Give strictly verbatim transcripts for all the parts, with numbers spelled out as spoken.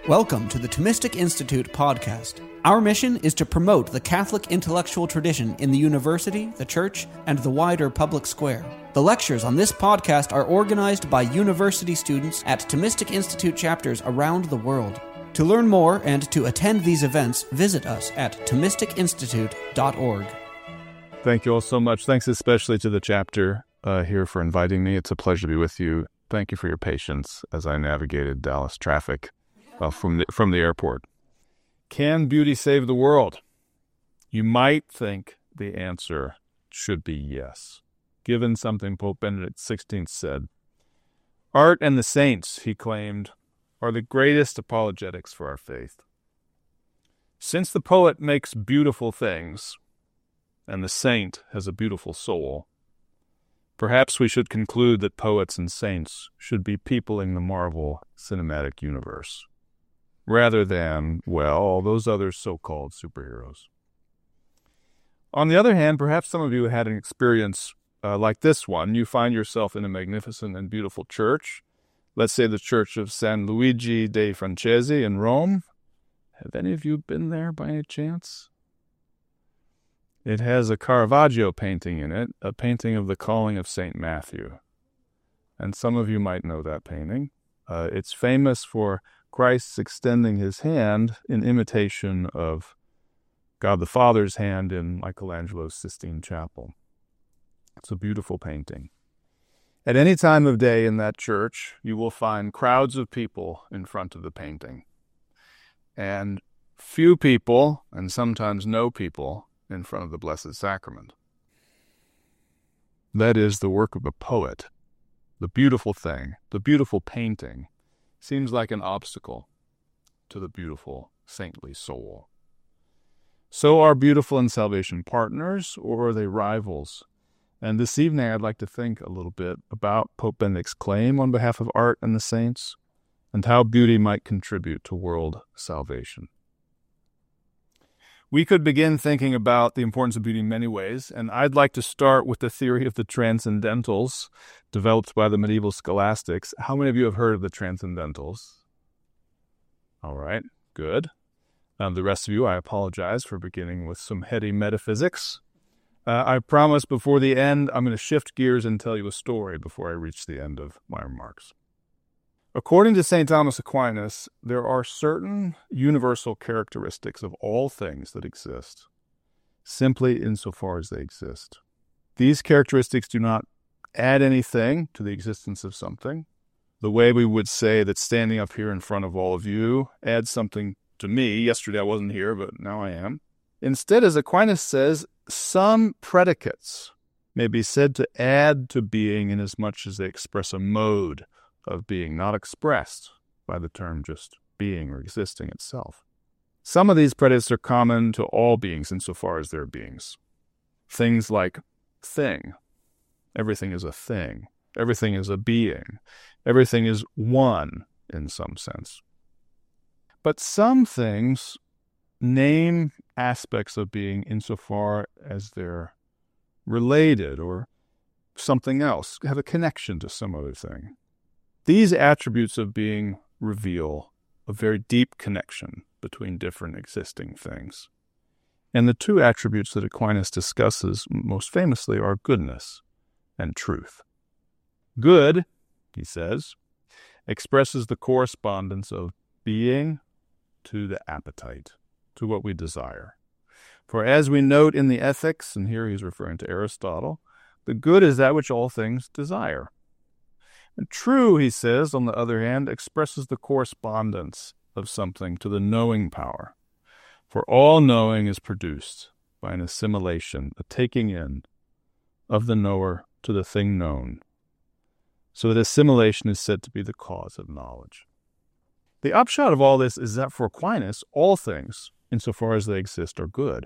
Welcome to the Thomistic Institute podcast. Our mission is to promote the Catholic intellectual tradition in the university, the church, and the wider public square. The lectures on this podcast are organized by university students at Thomistic Institute chapters around the world. To learn more and to attend these events, visit us at thomistic institute dot org. Thank you all so much. Thanks especially to the chapter uh, here for inviting me. It's a pleasure to be with you. Thank you for your patience as I navigated Dallas traffic uh, from the, from the airport. Can beauty save the world? You might think the answer should be yes, given something Pope Benedict the sixteenth said. Art and the saints, he claimed, are the greatest apologetics for our faith. Since the poet makes beautiful things, and the saint has a beautiful soul, perhaps we should conclude that poets and saints should be peopling the Marvel cinematic universe, rather than, well, all those other so-called superheroes. On the other hand, perhaps some of you had an experience uh, like this one. You find yourself in a magnificent and beautiful church, let's say the Church of San Luigi dei Francesi in Rome. Have any of you been there by any chance? It has a Caravaggio painting in it, a painting of the Calling of Saint Matthew. And some of you might know that painting. Uh, it's famous for Christ's extending his hand in imitation of God the Father's hand in Michelangelo's Sistine Chapel. It's a beautiful painting. At any time of day in that church, you will find crowds of people in front of the painting. And few people, and sometimes no people, in front of the Blessed Sacrament. That is the work of a poet. The beautiful thing, the beautiful painting, seems like an obstacle to the beautiful saintly soul. So are beautiful and salvation partners, or are they rivals? And this evening I'd like to think a little bit about Pope Benedict's claim on behalf of art and the saints, and how beauty might contribute to world salvation. We could begin thinking about the importance of beauty in many ways, and I'd like to start with the theory of the transcendentals developed by the medieval scholastics. How many of you have heard of the transcendentals? All right, good. Um, the rest of you, I apologize for beginning with some heady metaphysics. Uh, I promise before the end, I'm going to shift gears and tell you a story before I reach the end of my remarks. According to Saint Thomas Aquinas, there are certain universal characteristics of all things that exist, simply insofar as they exist. These characteristics do not add anything to the existence of something, the way we would say that standing up here in front of all of you adds something to me. Yesterday I wasn't here, but now I am. Instead, as Aquinas says, some predicates may be said to add to being inasmuch as they express a mode of being, not expressed by the term just being or existing itself. Some of these predicates are common to all beings insofar as they're beings. Things like thing. Everything is a thing. Everything is a being. Everything is one in some sense. But some things name aspects of being insofar as they're related or something else, have a connection to some other thing. These attributes of being reveal a very deep connection between different existing things. And the two attributes that Aquinas discusses most famously are goodness and truth. Good, he says, expresses the correspondence of being to the appetite, to what we desire. For as we note in the Ethics, and here he's referring to Aristotle, the good is that which all things desire. And true, he says, on the other hand, expresses the correspondence of something to the knowing power. For all knowing is produced by an assimilation, a taking in of the knower to the thing known. So that assimilation is said to be the cause of knowledge. The upshot of all this is that for Aquinas, all things, insofar as they exist, are good.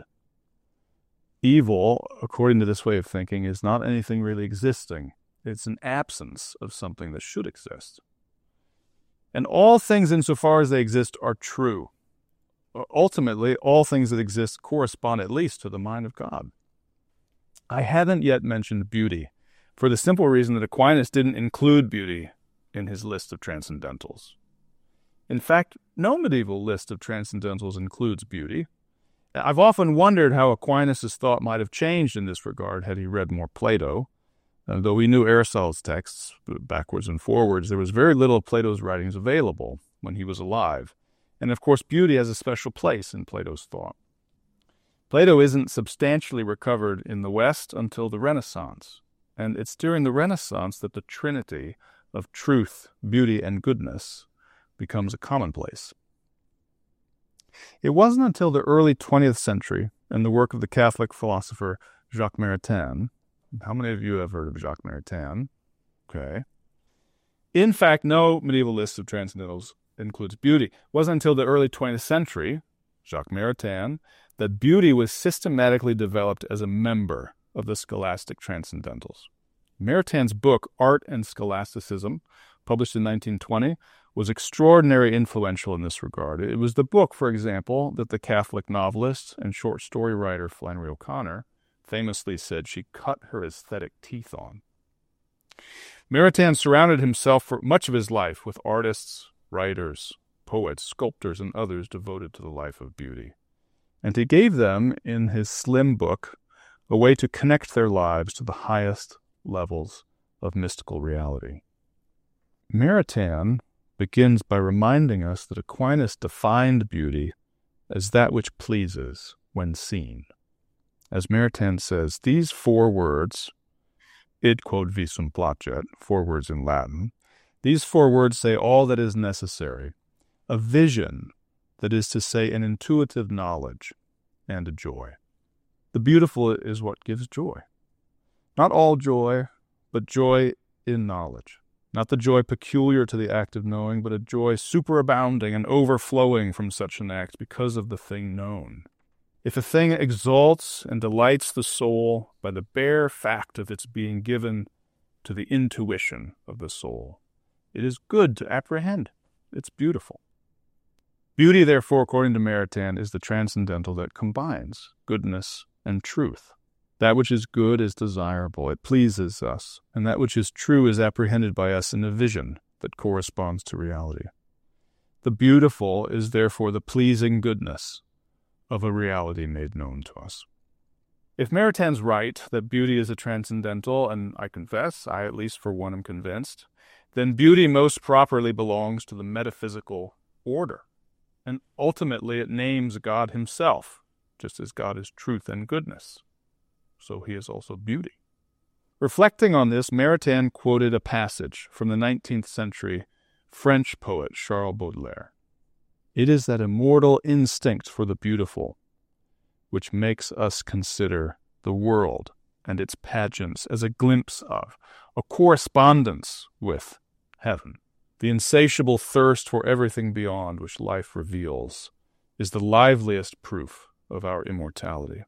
Evil, according to this way of thinking, is not anything really existing. It's an absence of something that should exist. And all things insofar as they exist are true. Ultimately, all things that exist correspond at least to the mind of God. I haven't yet mentioned beauty, for the simple reason that Aquinas didn't include beauty in his list of transcendentals. In fact, no medieval list of transcendentals includes beauty. I've often wondered how Aquinas' thought might have changed in this regard had he read more Plato. Uh, though he knew Aristotle's texts backwards and forwards, there was very little of Plato's writings available when he was alive. And of course, beauty has a special place in Plato's thought. Plato isn't substantially recovered in the West until the Renaissance, and it's during the Renaissance that the trinity of truth, beauty, and goodness becomes a commonplace. It wasn't until the early twentieth century and the work of the Catholic philosopher Jacques Maritain. How many of you have heard of Jacques Maritain? Okay. In fact, no medieval list of transcendentals includes beauty. It wasn't until the early twentieth century, Jacques Maritain, that beauty was systematically developed as a member of the scholastic transcendentals. Maritain's book, Art and Scholasticism, published in nineteen twenty, was extraordinarily influential in this regard. It was the book, for example, that the Catholic novelist and short story writer Flannery O'Connor famously said she cut her aesthetic teeth on. Maritain surrounded himself for much of his life with artists, writers, poets, sculptors, and others devoted to the life of beauty. And he gave them, in his slim book, a way to connect their lives to the highest levels of mystical reality. Maritain begins by reminding us that Aquinas defined beauty as that which pleases when seen. As Maritain says, these four words, id quod visum placet, four words in Latin, these four words say all that is necessary, a vision, that is to say, an intuitive knowledge, and a joy. The beautiful is what gives joy. Not all joy, but joy in knowledge. Not the joy peculiar to the act of knowing, but a joy superabounding and overflowing from such an act because of the thing known. If a thing exalts and delights the soul by the bare fact of its being given to the intuition of the soul, it is good to apprehend. It's beautiful. Beauty, therefore, according to Maritain, is the transcendental that combines goodness and truth. That which is good is desirable, it pleases us, and that which is true is apprehended by us in a vision that corresponds to reality. The beautiful is therefore the pleasing goodness of a reality made known to us. If Maritain's right that beauty is a transcendental, and I confess, I at least for one am convinced, then beauty most properly belongs to the metaphysical order, and ultimately it names God himself, just as God is truth and goodness. So he is also beauty. Reflecting on this, Maritain quoted a passage from the nineteenth century French poet Charles Baudelaire. It is that immortal instinct for the beautiful which makes us consider the world and its pageants as a glimpse of, a correspondence with heaven. The insatiable thirst for everything beyond which life reveals is the liveliest proof of our immortality.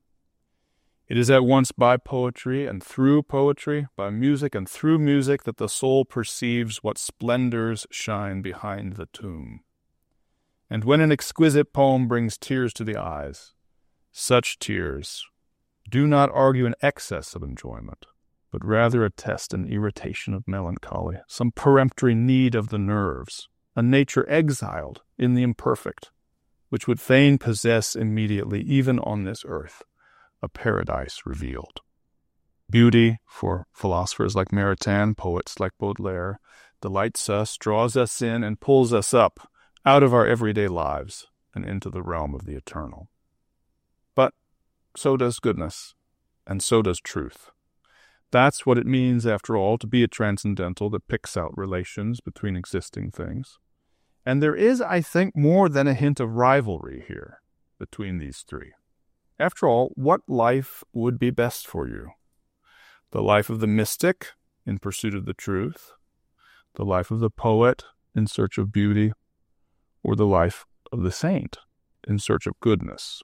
It is at once by poetry and through poetry, by music and through music, that the soul perceives what splendors shine behind the tomb. And when an exquisite poem brings tears to the eyes, such tears do not argue an excess of enjoyment, but rather attest an irritation of melancholy, some peremptory need of the nerves, a nature exiled in the imperfect, which would fain possess immediately, even on this earth, a paradise revealed. Beauty, for philosophers like Maritain, poets like Baudelaire, delights us, draws us in, and pulls us up out of our everyday lives and into the realm of the eternal. But so does goodness, and so does truth. That's what it means, after all, to be a transcendental that picks out relations between existing things. And there is, I think, more than a hint of rivalry here between these three. After all, what life would be best for you? The life of the mystic in pursuit of the truth, the life of the poet in search of beauty, or the life of the saint in search of goodness?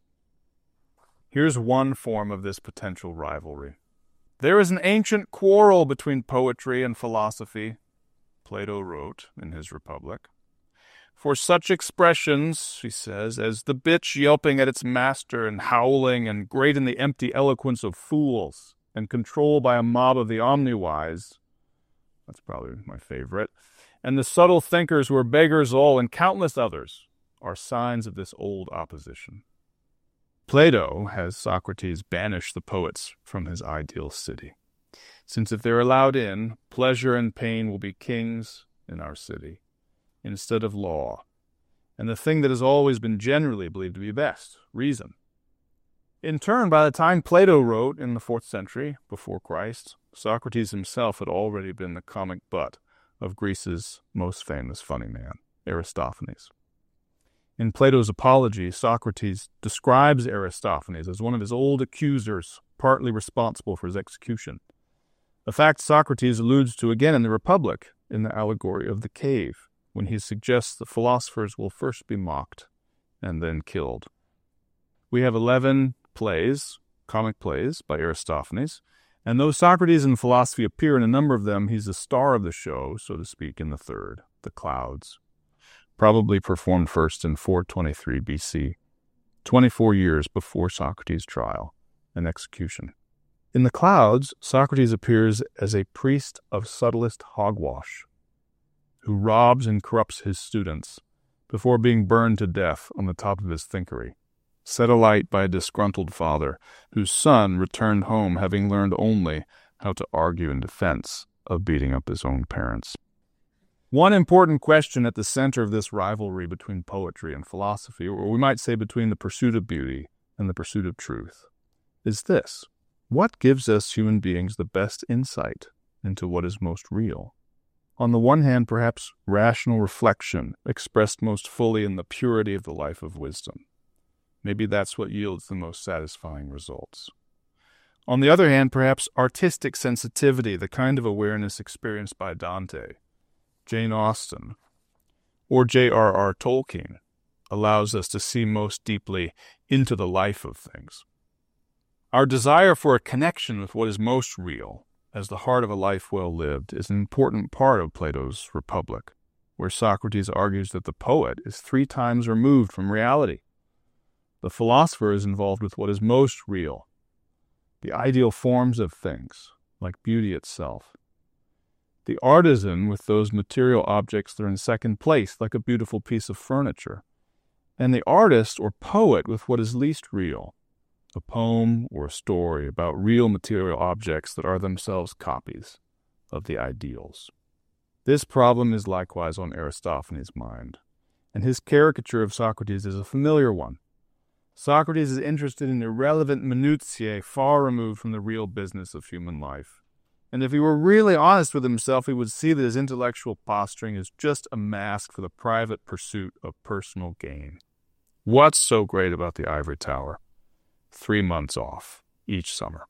Here's one form of this potential rivalry. There is an ancient quarrel between poetry and philosophy, Plato wrote in his Republic. For such expressions, he says, as the bitch yelping at its master and howling and great in the empty eloquence of fools and controlled by a mob of the omniwise, That's probably my favorite. And the subtle thinkers who are beggars all, and countless others, are signs of this old opposition. Plato has Socrates banish the poets from his ideal city, since if they're allowed in, pleasure and pain will be kings in our city, instead of law, and the thing that has always been generally believed to be best, reason. In turn, by the time Plato wrote in the fourth century before Christ, Socrates himself had already been the comic butt of Greece's most famous funny man, Aristophanes. In Plato's Apology, Socrates describes Aristophanes as one of his old accusers, partly responsible for his execution, a fact Socrates alludes to again in the Republic in the allegory of the cave, when he suggests that philosophers will first be mocked and then killed. We have eleven plays, comic plays, by Aristophanes, and though Socrates in philosophy appear in a number of them, he's the star of the show, so to speak, in the third, The Clouds, probably performed first in four twenty-three B C, twenty-four years before Socrates' trial and execution. In The Clouds, Socrates appears as a priest of subtlest hogwash, who robs and corrupts his students before being burned to death on the top of his thinkery, set alight by a disgruntled father whose son returned home having learned only how to argue in defense of beating up his own parents. One important question at the center of this rivalry between poetry and philosophy, or we might say between the pursuit of beauty and the pursuit of truth, is this: what gives us human beings the best insight into what is most real? On the one hand, perhaps rational reflection expressed most fully in the purity of the life of wisdom. Maybe that's what yields the most satisfying results. On the other hand, perhaps artistic sensitivity, the kind of awareness experienced by Dante, Jane Austen, or J R R Tolkien, allows us to see most deeply into the life of things. Our desire for a connection with what is most real, as the heart of a life well lived, is an important part of Plato's Republic, where Socrates argues that the poet is three times removed from reality. The philosopher is involved with what is most real, the ideal forms of things, like beauty itself. The artisan with those material objects that are in second place, like a beautiful piece of furniture. And the artist or poet with what is least real, a poem or a story about real material objects that are themselves copies of the ideals. This problem is likewise on Aristophanes' mind, and his caricature of Socrates is a familiar one. Socrates is interested in irrelevant minutiae far removed from the real business of human life. And if he were really honest with himself, he would see that his intellectual posturing is just a mask for the private pursuit of personal gain. What's so great about the ivory tower? Three months off each summer.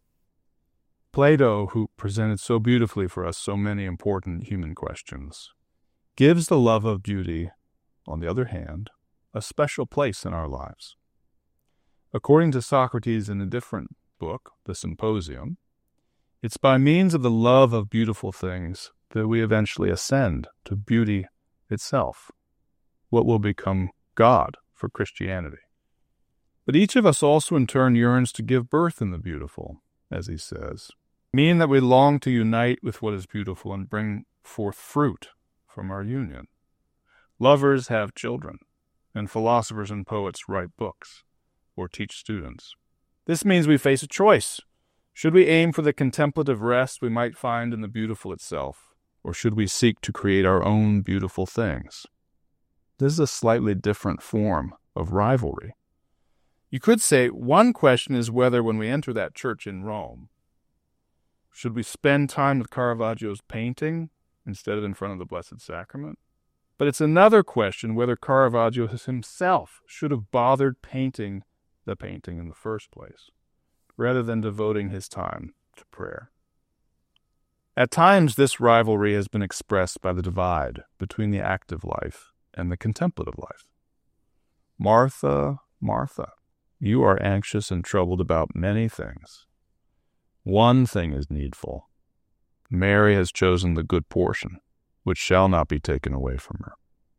Plato, who presented so beautifully for us so many important human questions, gives the love of beauty, on the other hand, a special place in our lives. According to Socrates in a different book, The Symposium, it's by means of the love of beautiful things that we eventually ascend to beauty itself, what will become God for Christianity. But each of us also in turn yearns to give birth in the beautiful, as he says, meaning that we long to unite with what is beautiful and bring forth fruit from our union. Lovers have children, and philosophers and poets write books or teach students. This means we face a choice. Should we aim for the contemplative rest we might find in the beautiful itself, or should we seek to create our own beautiful things? This is a slightly different form of rivalry. You could say one question is whether when we enter that church in Rome, should we spend time with Caravaggio's painting instead of in front of the Blessed Sacrament? But it's another question whether Caravaggio himself should have bothered painting the painting in the first place, rather than devoting his time to prayer. At times, this rivalry has been expressed by the divide between the active life and the contemplative life. Martha, Martha, you are anxious and troubled about many things. One thing is needful. Mary has chosen the good portion, which shall not be taken away from her.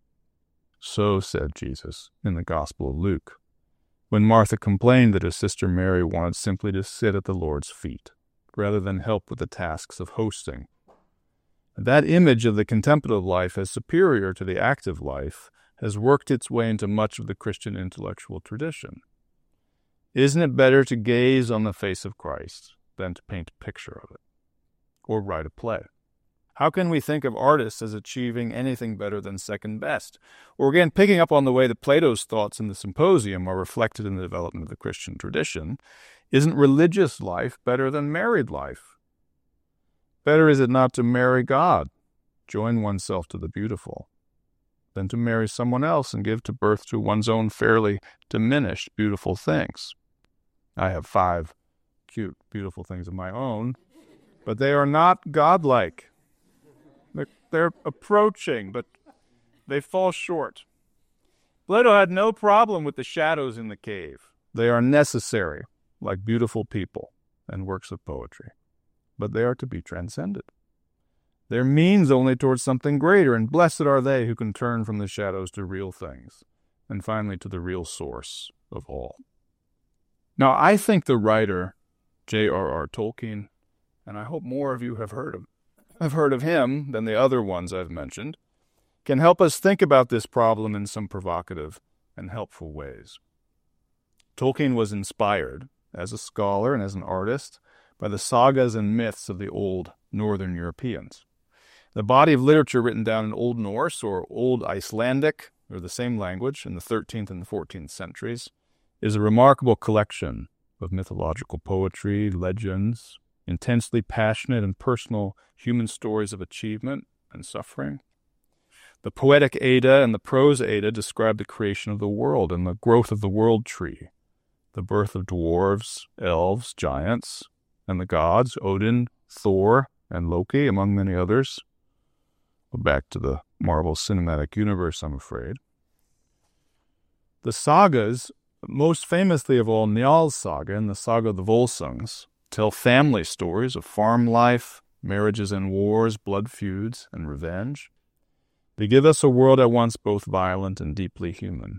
So said Jesus in the Gospel of Luke, when Martha complained that her sister Mary wanted simply to sit at the Lord's feet, rather than help with the tasks of hosting. That image of the contemplative life as superior to the active life has worked its way into much of the Christian intellectual tradition. Isn't it better to gaze on the face of Christ than to paint a picture of it or write a play? How can we think of artists as achieving anything better than second best? Or again, picking up on the way that Plato's thoughts in the Symposium are reflected in the development of the Christian tradition, isn't religious life better than married life? Better is it not to marry God, join oneself to the beautiful, than to marry someone else and give to birth to one's own fairly diminished beautiful things. I have five cute, beautiful things of my own, but they are not godlike. They're, they're approaching, but they fall short. Plato had no problem with the shadows in the cave. They are necessary, like beautiful people and works of poetry, but they are to be transcended. They're means only towards something greater, and blessed are they who can turn from the shadows to real things, and finally to the real source of all. Now, I think the writer J R R Tolkien, and I hope more of you have heard of, have heard of him than the other ones I've mentioned, can help us think about this problem in some provocative and helpful ways. Tolkien was inspired, as a scholar and as an artist, by the sagas and myths of the old Northern Europeans. The body of literature written down in Old Norse or Old Icelandic, or the same language, in the thirteenth and fourteenth centuries, is a remarkable collection of mythological poetry, legends, intensely passionate and personal human stories of achievement and suffering. The poetic Edda and the prose Edda describe the creation of the world and the growth of the world tree, the birth of dwarves, elves, giants, and the gods, Odin, Thor, and Loki, among many others. Back to the Marvel Cinematic Universe, I'm afraid. The sagas, most famously of all Njál's saga and the saga of the Volsungs, tell family stories of farm life, marriages and wars, blood feuds, and revenge. They give us a world at once both violent and deeply human.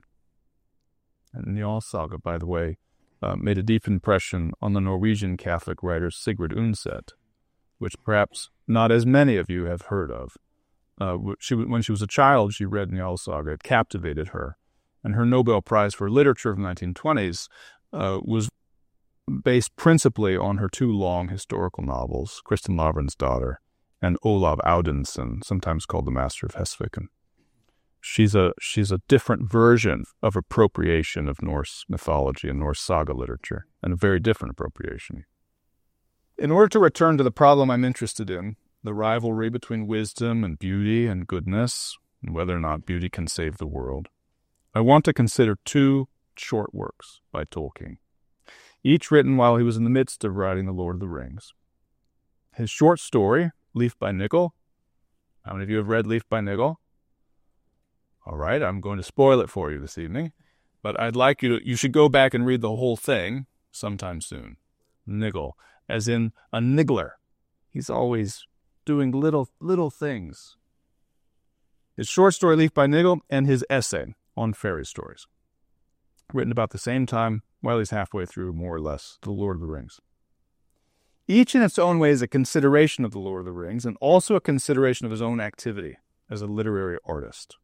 And Njál's saga, by the way, uh, made a deep impression on the Norwegian Catholic writer Sigrid Undset, which perhaps not as many of you have heard of. Uh, she, when she was a child, she read Njál's saga. It captivated her. And her Nobel Prize for Literature of the nineteen twenties uh, was based principally on her two long historical novels, Kristin Lavransdatter and Olav Audenson, sometimes called the Master of Hesviken. She's a, she's a different version of appropriation of Norse mythology and Norse saga literature, and a very different appropriation. In order to return to the problem I'm interested in, the rivalry between wisdom and beauty and goodness, and whether or not beauty can save the world, I want to consider two short works by Tolkien, each written while he was in the midst of writing The Lord of the Rings. His short story, Leaf by Niggle. How many of you have read Leaf by Niggle? All right, I'm going to spoil it for you this evening, but I'd like you to, you should go back and read the whole thing sometime soon. Niggle, as in a niggler. He's always doing little, little things. His short story, Leaf by Niggle, and his essay on fairy stories, written about the same time while he's halfway through, more or less, The Lord of the Rings. Each in its own way is a consideration of The Lord of the Rings and also a consideration of his own activity as a literary artist.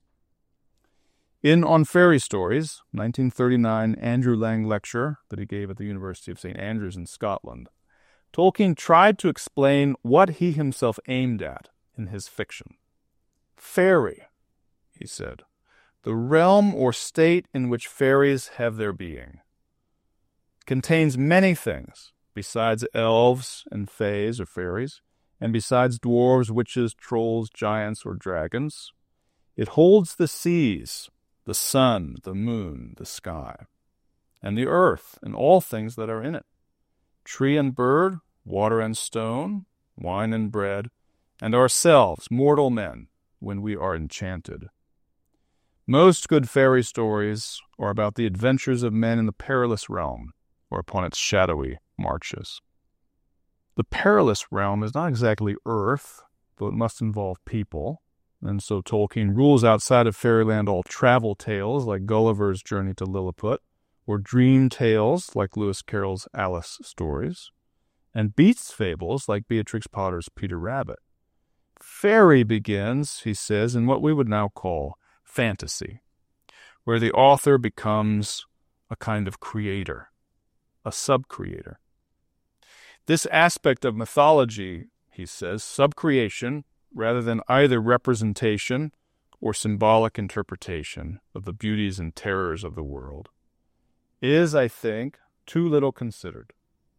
In On Fairy Stories, nineteen thirty-nine Andrew Lang lecture that he gave at the University of Saint Andrews in Scotland, Tolkien tried to explain what he himself aimed at in his fiction. Fairy, he said, the realm or state in which fairies have their being, contains many things besides elves and fays or fairies, and besides dwarves, witches, trolls, giants, or dragons. It holds the seas, the sun, the moon, the sky, and the earth, and all things that are in it, tree and bird, water and stone, wine and bread, and ourselves, mortal men, when we are enchanted. Most good fairy stories are about the adventures of men in the perilous realm, or upon its shadowy marches. The perilous realm is not exactly earth, though it must involve people, and so Tolkien rules outside of fairyland all travel tales like Gulliver's Journey to Lilliput, or dream tales like Lewis Carroll's Alice stories, and beast fables like Beatrix Potter's Peter Rabbit. Fairy begins, he says, in what we would now call fantasy, where the author becomes a kind of creator, a sub-creator. This aspect of mythology, he says, sub-creation, rather than either representation or symbolic interpretation of the beauties and terrors of the world, is, I think, too little considered.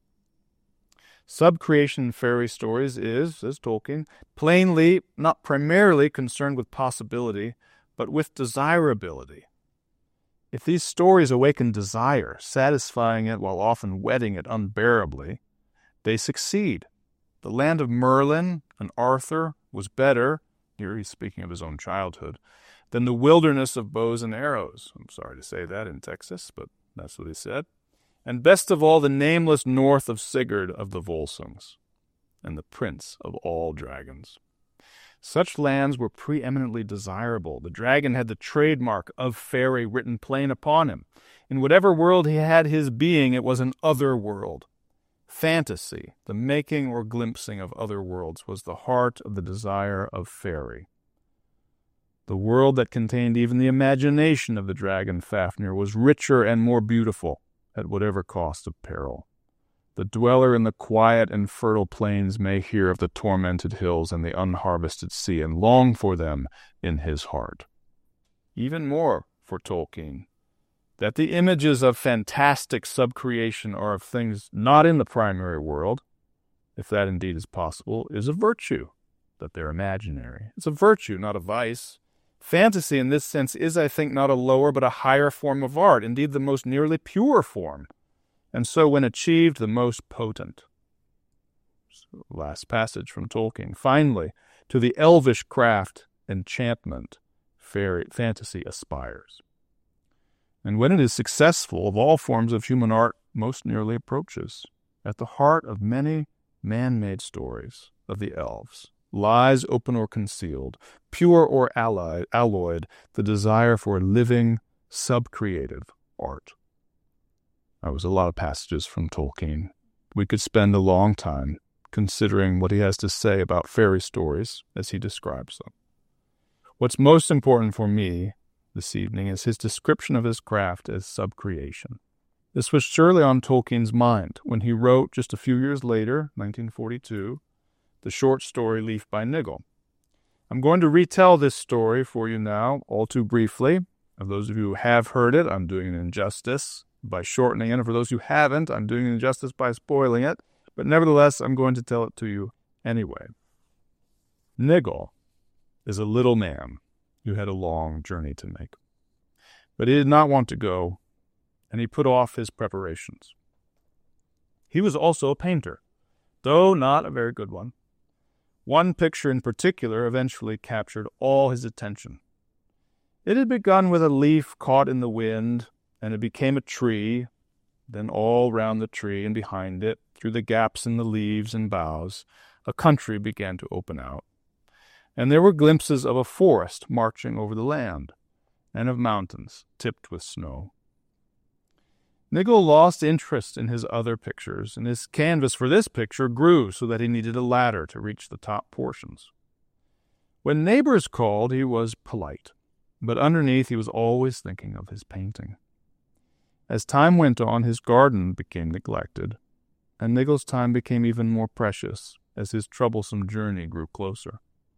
Sub-creation in fairy stories is, says Tolkien, plainly not primarily concerned with possibility, but with desirability. If these stories awaken desire, satisfying it while often whetting it unbearably, they succeed. The land of Merlin and Arthur was better, here he's speaking of his own childhood, than the wilderness of bows and arrows. I'm sorry to say that in Texas, but that's what he said. And best of all, the nameless north of Sigurd of the Volsungs, and the prince of all dragons. Such lands were preeminently desirable. The dragon had the trademark of fairy written plain upon him. In whatever world he had his being, it was an other world. Fantasy, the making or glimpsing of other worlds, was the heart of the desire of fairy. The world that contained even the imagination of the dragon Fafnir was richer and more beautiful, at whatever cost of peril. The dweller in the quiet and fertile plains may hear of the tormented hills and the unharvested sea and long for them in his heart. Even more for Tolkien, that the images of fantastic subcreation are of things not in the primary world, if that indeed is possible, is a virtue, that they're imaginary. It's a virtue, not a vice. Fantasy in this sense is, I think, not a lower but a higher form of art, indeed the most nearly pure form, and so when achieved, the most potent. So, last passage from Tolkien. Finally, to the elvish craft, enchantment, fairy, fantasy aspires. And when it is successful, of all forms of human art most nearly approaches. At the heart of many man-made stories of the elves lies, open or concealed, pure or allied, alloyed, the desire for living, sub-creative art. That was a lot of passages from Tolkien. We could spend a long time considering what he has to say about fairy stories as he describes them. What's most important for me this evening is his description of his craft as sub-creation. This was surely on Tolkien's mind when he wrote, just a few years later, nineteen forty-two, the short story Leaf by Niggle. I'm going to retell this story for you now, all too briefly. For those of you who have heard it, I'm doing an injustice by shortening it, and for those who haven't, I'm doing an injustice by spoiling it, but nevertheless, I'm going to tell it to you anyway. Niggle is a little man who had a long journey to make. But he did not want to go, and he put off his preparations. He was also a painter, though not a very good one. One picture in particular eventually captured all his attention. It had begun with a leaf caught in the wind, and it became a tree, then all round the tree and behind it, through the gaps in the leaves and boughs, a country began to open out. And there were glimpses of a forest marching over the land, and of mountains tipped with snow. Niggle lost interest in his other pictures, and his canvas for this picture grew so that he needed a ladder to reach the top portions. When neighbors called, he was polite, but underneath he was always thinking of his painting. As time went on, his garden became neglected, and Niggle's time became even more precious as his troublesome journey grew closer.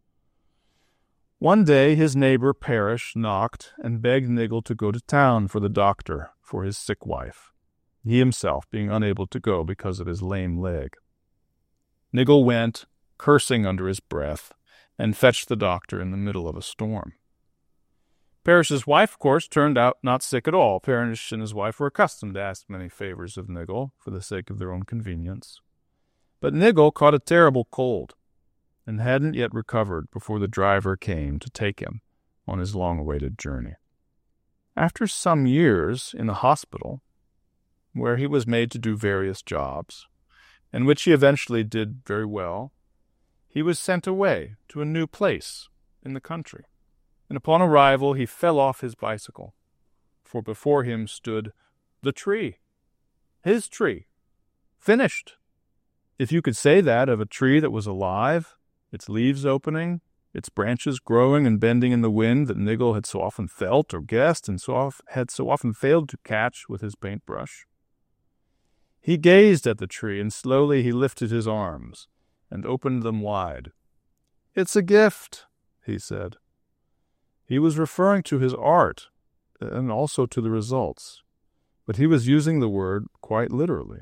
One day his neighbor Parish knocked and begged Niggle to go to town for the doctor for his sick wife, he himself being unable to go because of his lame leg. Niggle went, cursing under his breath, and fetched the doctor in the middle of a storm. Parish's wife, of course, turned out not sick at all. Parish and his wife were accustomed to ask many favors of Niggle for the sake of their own convenience. But Niggle caught a terrible cold and hadn't yet recovered before the driver came to take him on his long-awaited journey. After some years in the hospital, where he was made to do various jobs, and which he eventually did very well, he was sent away to a new place in the country. And upon arrival he fell off his bicycle, for before him stood the tree, his tree, finished. If you could say that of a tree that was alive, its leaves opening, its branches growing and bending in the wind that Nigel had so often felt or guessed and so oft, had so often failed to catch with his paintbrush. He gazed at the tree, and slowly he lifted his arms and opened them wide. "It's a gift," he said. He was referring to his art and also to the results, but he was using the word quite literally.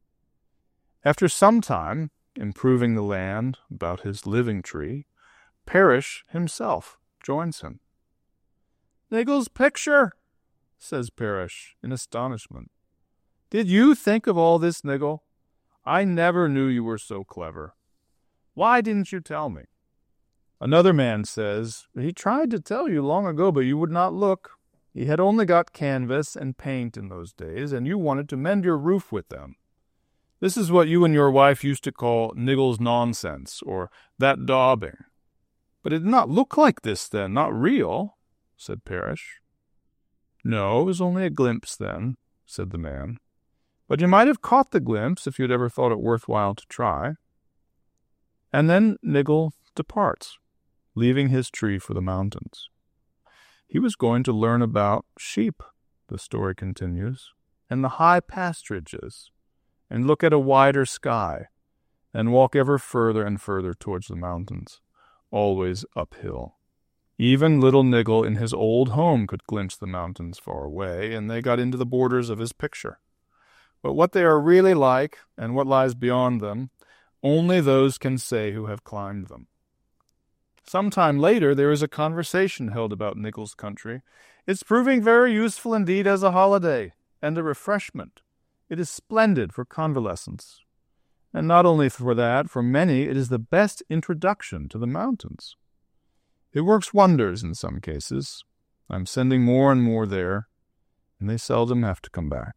After some time, improving the land about his living tree, Parrish himself joins him. "Nigel's picture," says Parrish in astonishment. "Did you think of all this, Nigel? I never knew you were so clever. Why didn't you tell me?" Another man says, "He tried to tell you long ago, but you would not look. He had only got canvas and paint in those days, and you wanted to mend your roof with them. This is what you and your wife used to call Nigel's nonsense, or that daubing. But it did not look like this then, not real," said Parrish. "No, it was only a glimpse then," said the man. "But you might have caught the glimpse if you'd ever thought it worthwhile to try." And then Nigel departs, leaving his tree for the mountains. He was going to learn about sheep, the story continues, and the high pasturages, and look at a wider sky, and walk ever further and further towards the mountains, always uphill. Even little Nigel in his old home could glimpse the mountains far away, and they got into the borders of his picture. But what they are really like, and what lies beyond them, only those can say who have climbed them. Some time later, there is a conversation held about Nigel's country. "It's proving very useful indeed as a holiday and a refreshment. It is splendid for convalescence. And not only for that, for many it is the best introduction to the mountains. It works wonders in some cases. I'm sending more and more there, and they seldom have to come back."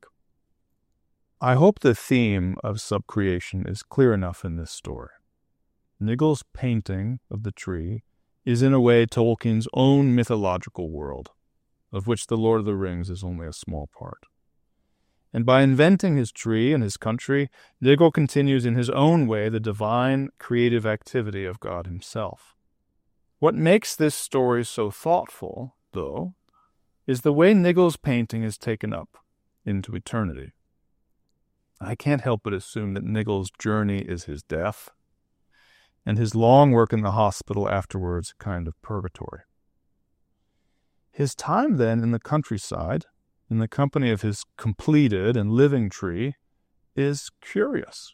I hope the theme of subcreation is clear enough in this story. Nigel's painting of the tree is in a way Tolkien's own mythological world, of which The Lord of the Rings is only a small part. And by inventing his tree and his country, Nigel continues in his own way the divine creative activity of God himself. What makes this story so thoughtful, though, is the way Nigel's painting is taken up into eternity. I can't help but assume that Nigel's journey is his death, and his long work in the hospital afterwards a kind of purgatory. His time then in the countryside, in the company of his completed and living tree, is curious.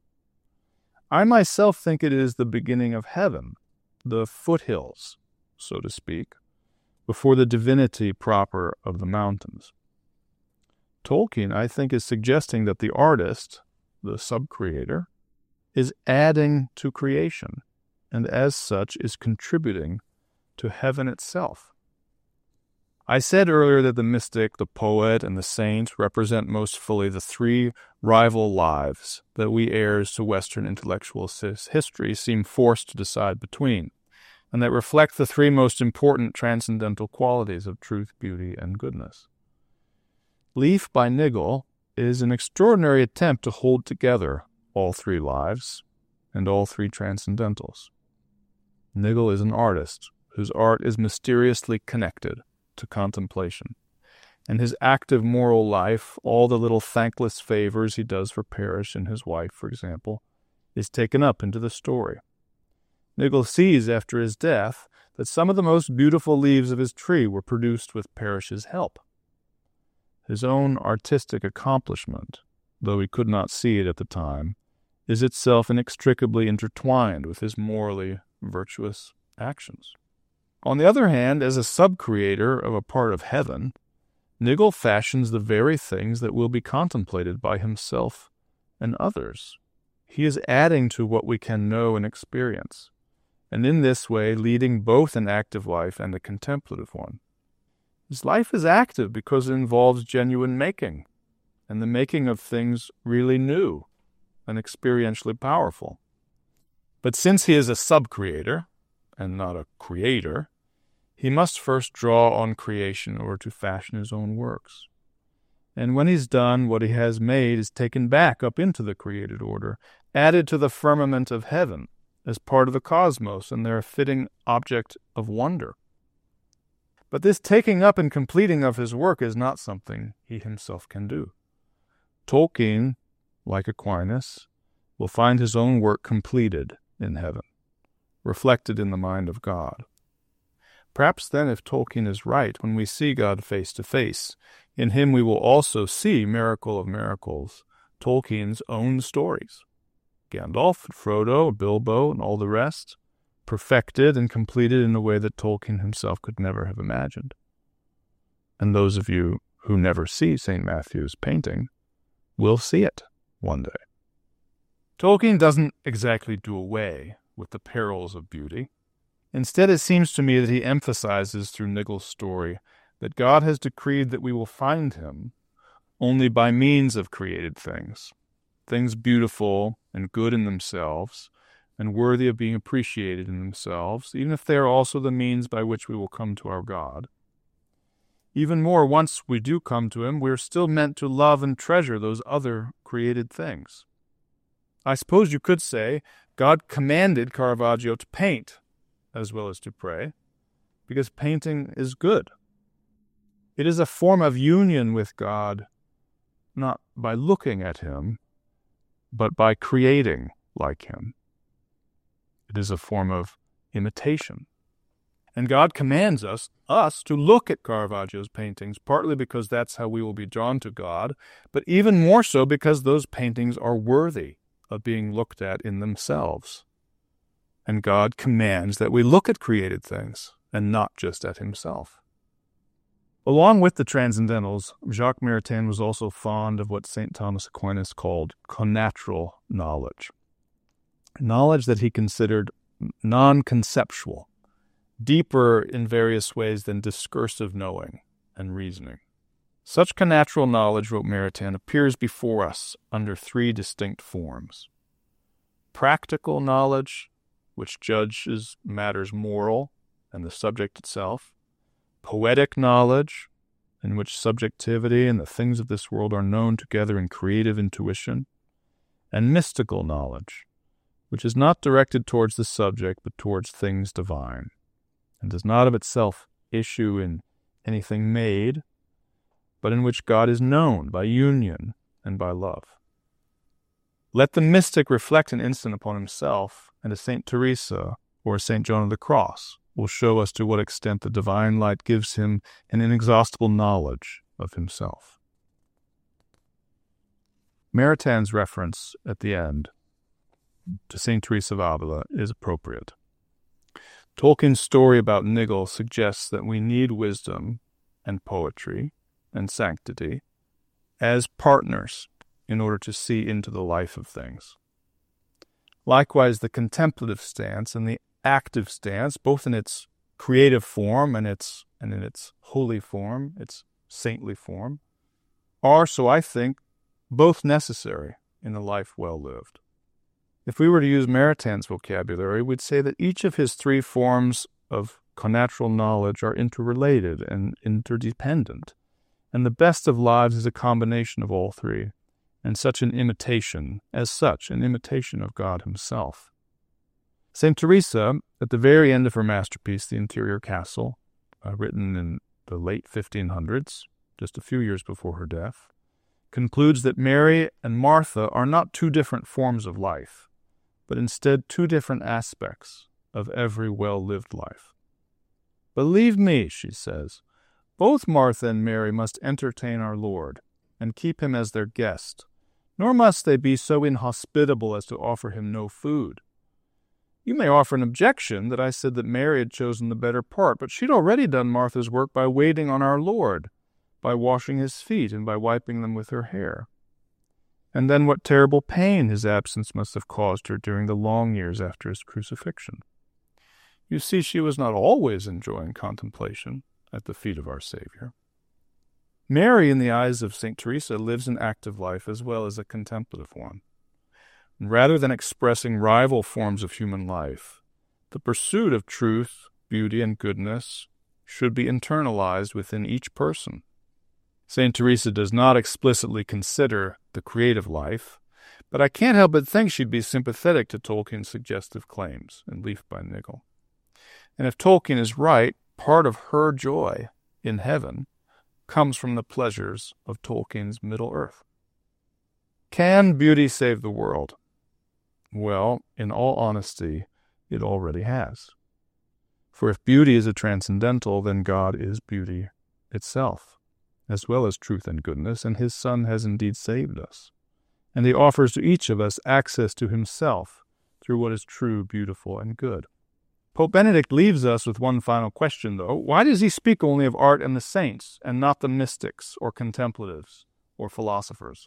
I myself think it is the beginning of heaven, the foothills, so to speak, before the divinity proper of the mountains. Tolkien, I think, is suggesting that the artist, the subcreator, is adding to creation, and as such is contributing to heaven itself. I said earlier that the mystic, the poet, and the saint represent most fully the three rival lives that we heirs to Western intellectual history seem forced to decide between, and that reflect the three most important transcendental qualities of truth, beauty, and goodness. Leaf by Nigel is an extraordinary attempt to hold together all three lives and all three transcendentals. Nigel is an artist whose art is mysteriously connected to contemplation, and his active moral life, all the little thankless favors he does for Parrish and his wife, for example, is taken up into the story. Nigel sees after his death that some of the most beautiful leaves of his tree were produced with Parrish's help. His own artistic accomplishment, though he could not see it at the time, is itself inextricably intertwined with his morally virtuous actions. On the other hand, as a sub-creator of a part of heaven, Nigel fashions the very things that will be contemplated by himself and others. He is adding to what we can know and experience, and in this way leading both an active life and a contemplative one. His life is active because it involves genuine making, and the making of things really new and experientially powerful. But since he is a sub-creator, and not a creator, he must first draw on creation in order to fashion his own works. And when he's done, what he has made is taken back up into the created order, added to the firmament of heaven, as part of the cosmos, and they're a fitting object of wonder. But this taking up and completing of his work is not something he himself can do. Tolkien, like Aquinas, will find his own work completed in heaven, reflected in the mind of God. Perhaps then, if Tolkien is right, when we see God face to face, in him we will also see, miracle of miracles, Tolkien's own stories. Gandalf, Frodo, Bilbo, and all the rest, perfected and completed in a way that Tolkien himself could never have imagined. And those of you who never see Saint Matthew's painting will see it one day. Tolkien doesn't exactly do away with the perils of beauty. Instead, it seems to me that he emphasizes through Niggle's story that God has decreed that we will find him only by means of created things, things beautiful and good in themselves and worthy of being appreciated in themselves, even if they are also the means by which we will come to our God. Even more, once we do come to him, we are still meant to love and treasure those other created things. I suppose you could say God commanded Caravaggio to paint as well as to pray, because painting is good. It is a form of union with God, not by looking at him, but by creating like him. It is a form of imitation. And God commands us, us, to look at Caravaggio's paintings, partly because that's how we will be drawn to God, but even more so because those paintings are worthy of being looked at in themselves. And God commands that we look at created things and not just at himself. Along with the Transcendentals, Jacques Maritain was also fond of what Saint Thomas Aquinas called connatural knowledge, knowledge that he considered non-conceptual, deeper in various ways than discursive knowing and reasoning. Such connatural knowledge, wrote Maritain, appears before us under three distinct forms. Practical knowledge, which judges matters moral and the subject itself. Poetic knowledge, in which subjectivity and the things of this world are known together in creative intuition. And mystical knowledge, which is not directed towards the subject but towards things divine, and does not of itself issue in anything made, but in which God is known by union and by love. Let the mystic reflect an instant upon himself, and a Saint Teresa or a Saint John of the Cross will show us to what extent the divine light gives him an inexhaustible knowledge of himself. Maritain's reference at the end to Saint Teresa of Avila is appropriate. Tolkien's story about Niggle suggests that we need wisdom and poetry and sanctity as partners in order to see into the life of things. Likewise, the contemplative stance and the active stance, both in its creative form and its and in its holy form, its saintly form, are, so I think, both necessary in a life well lived. If we were to use Maritain's vocabulary, we'd say that each of his three forms of connatural knowledge are interrelated and interdependent, and the best of lives is a combination of all three, and such an imitation, as such, an imitation of God himself. Saint Teresa, at the very end of her masterpiece, The Interior Castle, uh, written in the late fifteen hundreds, just a few years before her death, concludes that Mary and Martha are not two different forms of life, but instead two different aspects of every well-lived life. Believe me, she says, both Martha and Mary must entertain our Lord and keep him as their guest, nor must they be so inhospitable as to offer him no food. You may offer an objection that I said that Mary had chosen the better part, but she'd already done Martha's work by waiting on our Lord, by washing his feet and by wiping them with her hair. And then what terrible pain his absence must have caused her during the long years after his crucifixion. You see, she was not always enjoying contemplation at the feet of our Savior. Mary, in the eyes of Saint Teresa, lives an active life as well as a contemplative one. And rather than expressing rival forms of human life, the pursuit of truth, beauty, and goodness should be internalized within each person. Saint Teresa does not explicitly consider the creative life, But I can't help but think she'd be sympathetic to Tolkien's suggestive claims in Leaf by Niggle. And if Tolkien is right, part of her joy in heaven comes from the pleasures of Tolkien's Middle-earth. Can beauty save the world? Well, in all honesty, it already has. For if beauty is a transcendental, then God is beauty itself, as well as truth and goodness, and his Son has indeed saved us. And he offers to each of us access to himself through what is true, beautiful, and good. Pope Benedict leaves us with one final question, though. Why does he speak only of art and the saints, and not the mystics, or contemplatives, or philosophers?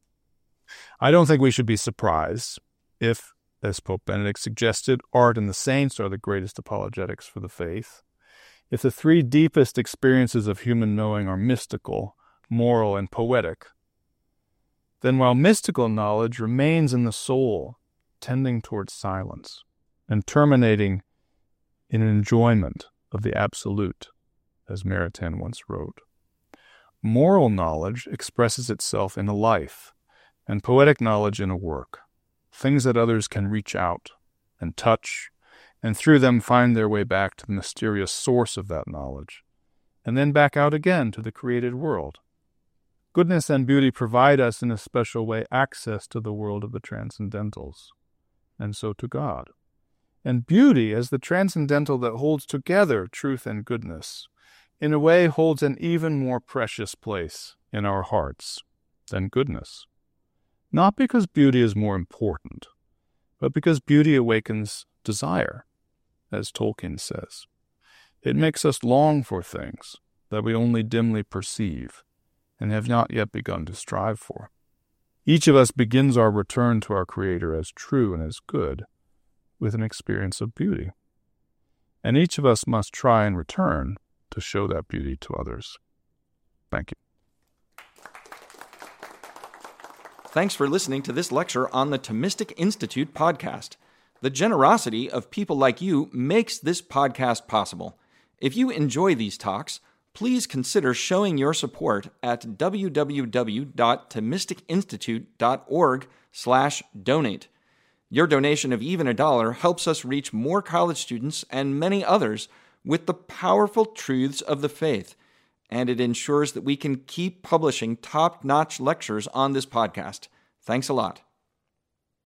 I don't think we should be surprised if, as Pope Benedict suggested, art and the saints are the greatest apologetics for the faith. If the three deepest experiences of human knowing are mystical, moral, and poetic, then while mystical knowledge remains in the soul, tending towards silence, and terminating in an enjoyment of the absolute, as Maritain once wrote, moral knowledge expresses itself in a life, and poetic knowledge in a work, things that others can reach out and touch, and through them find their way back to the mysterious source of that knowledge, and then back out again to the created world. Goodness and beauty provide us in a special way access to the world of the transcendentals, and so to God. And beauty, as the transcendental that holds together truth and goodness, in a way holds an even more precious place in our hearts than goodness. Not because beauty is more important, but because beauty awakens desire, as Tolkien says. It makes us long for things that we only dimly perceive and have not yet begun to strive for. Each of us begins our return to our Creator as true and as good with an experience of beauty. And each of us must try in return to show that beauty to others. Thank you. Thanks for listening to this lecture on the Thomistic Institute podcast. The generosity of people like you makes this podcast possible. If you enjoy these talks, please consider showing your support at w w w dot thomistic institute dot org slash donate. Your donation of even a dollar helps us reach more college students and many others with the powerful truths of the faith, and it ensures that we can keep publishing top-notch lectures on this podcast. Thanks a lot.